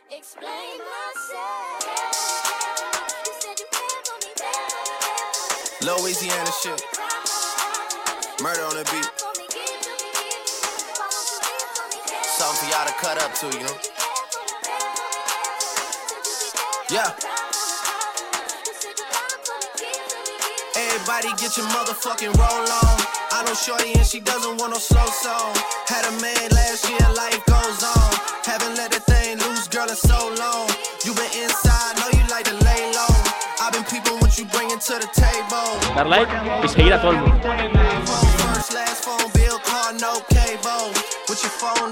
Explain myself. You said you care for me, Louisiana shit. Murder on the beat. Something for y'all to cut up to, you know? Yeah. Everybody get your motherfucking roll on. I know shorty and she doesn't want no slow song. Had a man last year, life goes on. Haven't let that thing loose, girl, in so long. You been inside, know you like to lay low. I've been peeping what you bringing to the table. Dar like y seguir a todo el mundo. First, last phone bill, car, no cable. With your phone